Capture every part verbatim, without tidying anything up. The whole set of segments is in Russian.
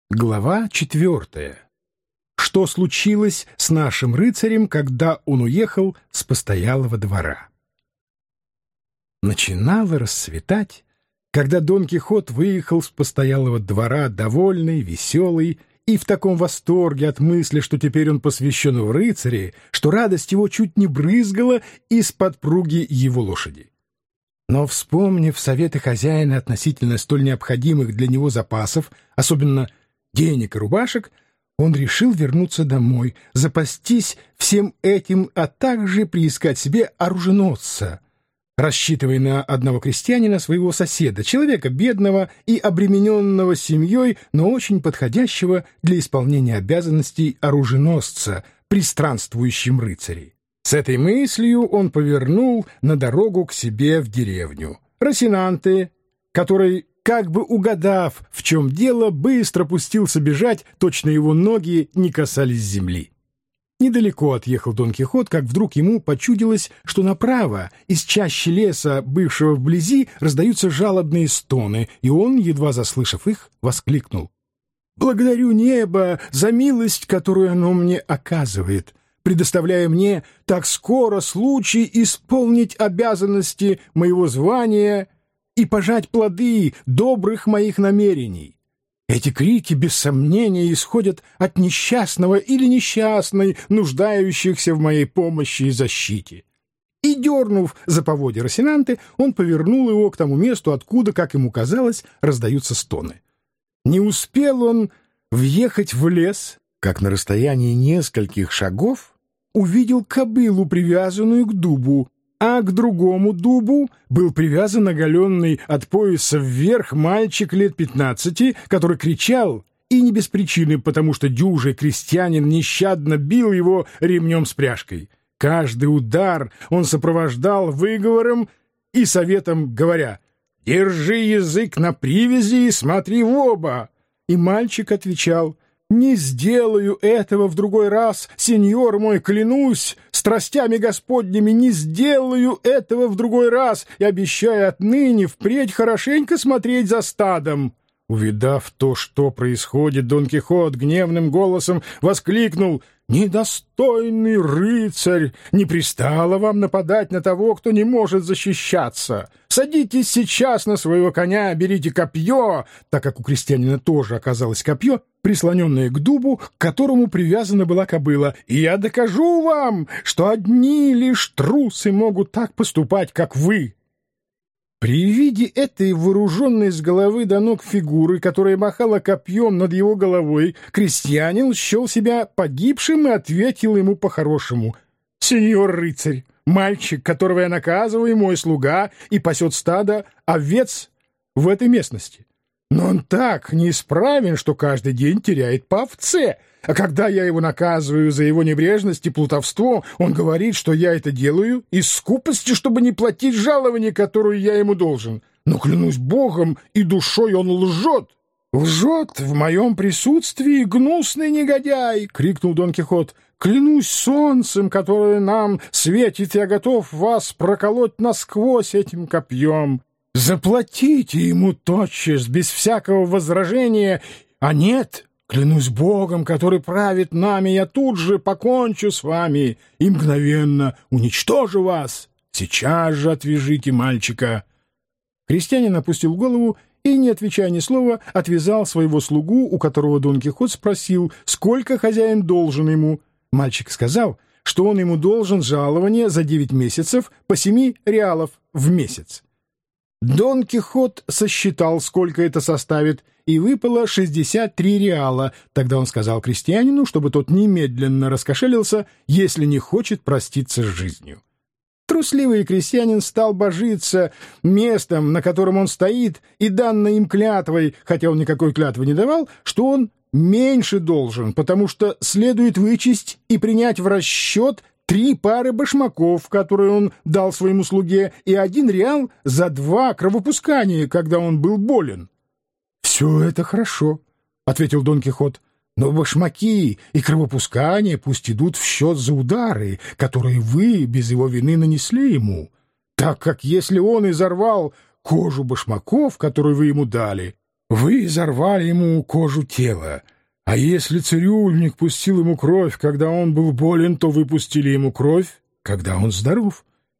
Глава четвертая. Что случилось с нашим рыцарем, когда он уехал с постоялого двора? Начинало рассветать, когда Дон Кихот выехал с постоялого двора довольный, веселый и в таком восторге от мысли, что теперь он посвящен в рыцаре, что радость его чуть не брызгала из-под пруги его лошади. Но, вспомнив советы хозяина относительно столь необходимых для него запасов, особенно денег и рубашек, он решил вернуться домой, запастись всем этим, а также приискать себе оруженосца, рассчитывая на одного крестьянина, своего соседа, человека бедного и обремененного семьей, но очень подходящего для исполнения обязанностей оруженосца при странствующем рыцаре. С этой мыслью он повернул на дорогу к себе в деревню. Росинанте, который, как бы угадав, в чем дело, быстро пустился бежать, точно его ноги не касались земли. Недалеко отъехал Дон Кихот, как вдруг ему почудилось, что направо, из чащи леса, бывшего вблизи, раздаются жалобные стоны, и он, едва заслышав их, воскликнул: «Благодарю небо за милость, которую оно мне оказывает, предоставляя мне так скоро случай исполнить обязанности моего звания и пожать плоды добрых моих намерений. Эти крики, без сомнения, исходят от несчастного или несчастной, нуждающихся в моей помощи и защите». И, дернув за поводья Росинанте, он повернул его к тому месту, откуда, как ему казалось, раздаются стоны. Не успел он въехать в лес, как на расстоянии нескольких шагов увидел кобылу, привязанную к дубу, а к другому дубу был привязан оголенный от пояса вверх мальчик лет пятнадцати, который кричал, и не без причины, потому что дюжий крестьянин нещадно бил его ремнем с пряжкой. Каждый удар он сопровождал выговором и советом, говоря: «Держи язык на привязи и смотри в оба». И мальчик отвечал: «Не сделаю этого в другой раз, сеньор мой, клянусь страстями Господними, не сделаю этого в другой раз и обещаю отныне впредь хорошенько смотреть за стадом». Увидав то, что происходит, Дон Кихот гневным голосом воскликнул: «Недостойный рыцарь! Не пристало вам нападать на того, кто не может защищаться. Садитесь сейчас на своего коня, берите копье», так как у крестьянина тоже оказалось копье, прислоненное к дубу, к которому привязана была кобыла, «и я докажу вам, что одни лишь трусы могут так поступать, как вы». При виде этой вооруженной с головы до ног фигуры, которая махала копьем над его головой, крестьянин счел себя погибшим и ответил ему по-хорошему: «Сеньор рыцарь, мальчик, которого я наказываю, мой слуга, и пасет стадо овец в этой местности. Но он так неисправен, что каждый день теряет по овце. А когда я его наказываю за его небрежность и плутовство, он говорит, что я это делаю из скупости, чтобы не платить жалование, которое я ему должен. Но, клянусь Богом и душой, он лжет». «Лжет в моем присутствии, гнусный негодяй!» — крикнул Дон Кихот. «Клянусь солнцем, которое нам светит, я готов вас проколоть насквозь этим копьем. Заплатите ему тотчас, без всякого возражения, а нет, клянусь Богом, который правит нами, я тут же покончу с вами и мгновенно уничтожу вас. Сейчас же отвяжите мальчика». Крестьянин опустил голову и, не отвечая ни слова, отвязал своего слугу, у которого Дон Кихот спросил, сколько хозяин должен ему. Мальчик сказал, что он ему должен жалование за девять месяцев по семи реалов в месяц. Дон Кихот сосчитал, сколько это составит, и выпало шестьдесят три реала. Тогда он сказал крестьянину, чтобы тот немедленно раскошелился, если не хочет проститься с жизнью. Трусливый крестьянин стал божиться местом, на котором он стоит, и данной им клятвой, хотя он никакой клятвы не давал, что он меньше должен, потому что следует вычесть и принять в расчет три пары башмаков, которые он дал своему слуге, и один реал за два кровопускания, когда он был болен. «Все это хорошо», — ответил Дон Кихот, «но башмаки и кровопускания пусть идут в счет за удары, которые вы без его вины нанесли ему, так как если он изорвал кожу башмаков, которую вы ему дали, вы изорвали ему кожу тела, а если цирюльник пустил ему кровь, когда он был болен, то вы пустили ему кровь, когда он здоров.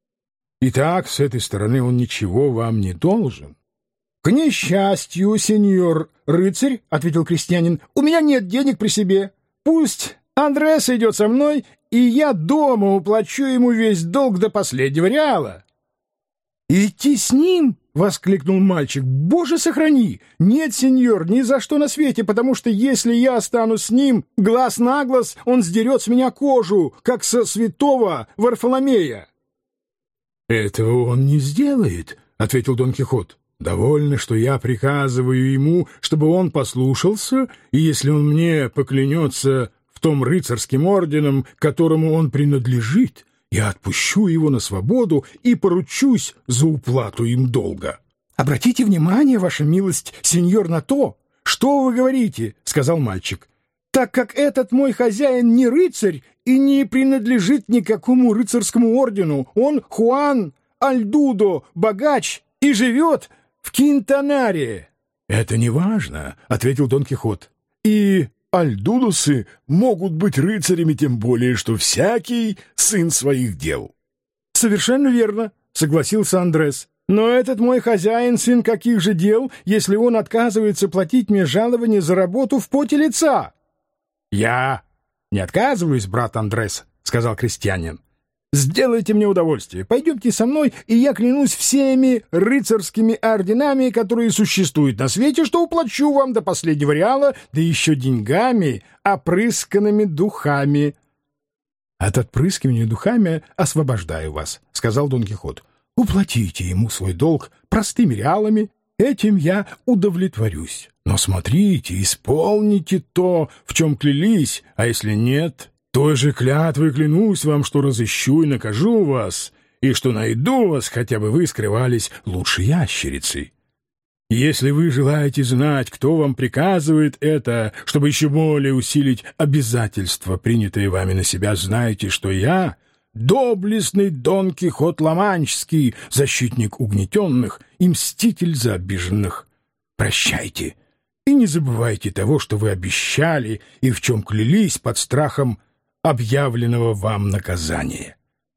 Итак, с этой стороны он ничего вам не должен». — К несчастью, сеньор рыцарь, — ответил крестьянин, — у меня нет денег при себе. Пусть Андрес идет со мной, и я дома уплачу ему весь долг до последнего реала. — Идти с ним? — воскликнул мальчик. — Боже, сохрани! Нет, сеньор, ни за что на свете, потому что если я останусь с ним, глаз на глаз, он сдерет с меня кожу, как со святого Варфоломея. — Этого он не сделает, — ответил Дон Кихот. — Довольно, что я приказываю ему, чтобы он послушался, и если он мне поклянется в том рыцарским орденом, которому он принадлежит, я отпущу его на свободу и поручусь за уплату им долга. — Обратите внимание, ваша милость, сеньор, на то, что вы говорите, — сказал мальчик, — так как этот мой хозяин не рыцарь и не принадлежит никакому рыцарскому ордену. Он Хуан Альдудо, богач, и живет в Кинтанаре. — Это не важно, — ответил Дон Кихот. — И альдудосы могут быть рыцарями, тем более, что всякий сын своих дел. — Совершенно верно, — согласился Андрес. — Но этот мой хозяин сын каких же дел, если он отказывается платить мне жалование за работу в поте лица? — Я не отказываюсь, брат Андрес, — сказал крестьянин. Сделайте мне удовольствие, пойдемте со мной, и я клянусь всеми рыцарскими орденами, которые существуют на свете, что уплачу вам до последнего реала, да еще деньгами, опрысканными духами. — От отпрыскивания духами освобождаю вас, — сказал Дон Кихот. — Уплатите ему свой долг простыми реалами, этим я удовлетворюсь. Но смотрите, исполните то, в чем клялись, а если нет... той же клятвой клянусь вам, что разыщу и накажу вас, и что найду вас, хотя бы вы скрывались лучше ящерицы. Если вы желаете знать, кто вам приказывает это, чтобы еще более усилить обязательства, принятые вами на себя, знайте, что я — доблестный Дон Кихот Ла-Манческий, защитник угнетенных и мститель за обиженных. Прощайте и не забывайте того, что вы обещали и в чем клялись под страхом объявленного вам наказания.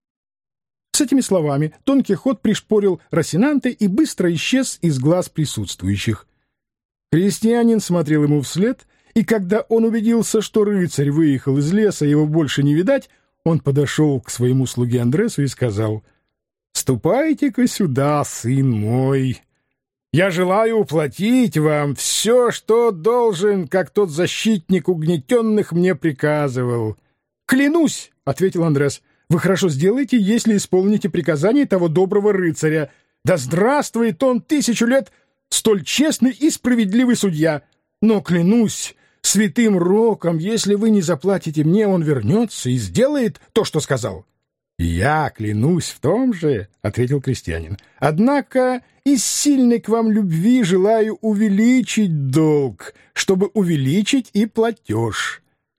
С этими словами Дон Кихот пришпорил Росинанте и быстро исчез из глаз присутствующих. Крестьянин смотрел ему вслед, и когда он убедился, что рыцарь выехал из леса, его больше не видать, он подошел к своему слуге Андресу и сказал: «Ступайте-ка сюда, сын мой. Я желаю уплатить вам все, что должен, как тот защитник угнетенных мне приказывал». «Клянусь», — ответил Андрес, — «вы хорошо сделаете, если исполните приказание того доброго рыцаря. Да здравствует он тысячу лет, столь честный и справедливый судья. Но клянусь святым роком, если вы не заплатите мне, он вернется и сделает то, что сказал». «Я клянусь в том же», — ответил крестьянин. «Однако из сильной к вам любви желаю увеличить долг, чтобы увеличить и платеж».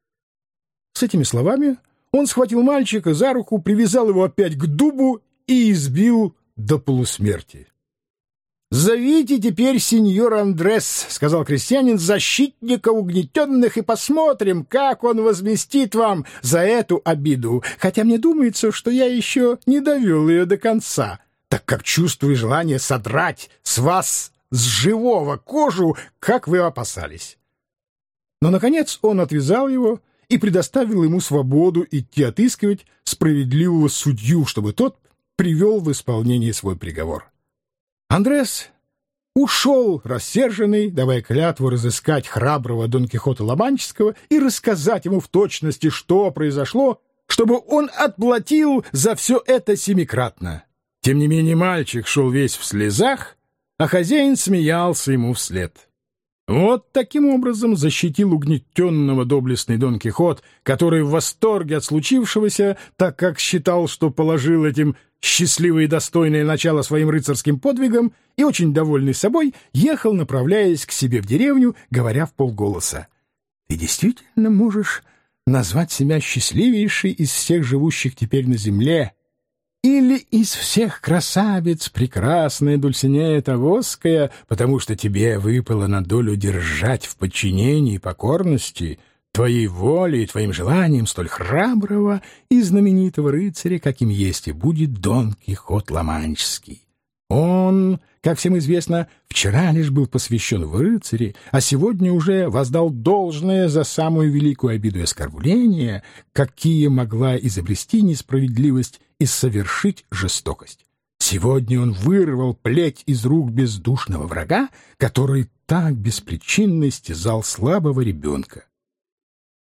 С этими словами он схватил мальчика за руку, привязал его опять к дубу и избил до полусмерти. «Зовите теперь сеньор Андрес, — сказал крестьянин, — защитника угнетенных, и посмотрим, как он возместит вам за эту обиду, хотя мне думается, что я еще не довел ее до конца, так как чувствую желание содрать с вас с живого кожу, как вы опасались». Но, наконец, он отвязал его и предоставил ему свободу идти отыскивать справедливого судью, чтобы тот привел в исполнение свой приговор. Андрес ушел рассерженный, давая клятву разыскать храброго Дон Кихота Ла-Манческого и рассказать ему в точности, что произошло, чтобы он отплатил за все это семикратно. Тем не менее мальчик шел весь в слезах, а хозяин смеялся ему вслед. Вот таким образом защитил угнетенного доблестный Дон Кихот, который в восторге от случившегося, так как считал, что положил этим счастливое и достойное начало своим рыцарским подвигам, и очень довольный собой, ехал, направляясь к себе в деревню, говоря вполголоса: «Ты действительно можешь назвать себя счастливейшей из всех живущих теперь на земле, Или из всех красавиц прекрасная Дульсинея Тавосская, потому что тебе выпало на долю держать в подчинении и покорности твоей волей и твоим желанием столь храброго и знаменитого рыцаря, каким есть и будет Дон Кихот Ла-Манческий. Он, как всем известно, вчера лишь был посвящен в рыцари, а сегодня уже воздал должное за самую великую обиду и оскорбление, какие могла изобрести несправедливость и совершить жестокость. Сегодня он вырвал плеть из рук бездушного врага, который так беспричинно истязал слабого ребенка.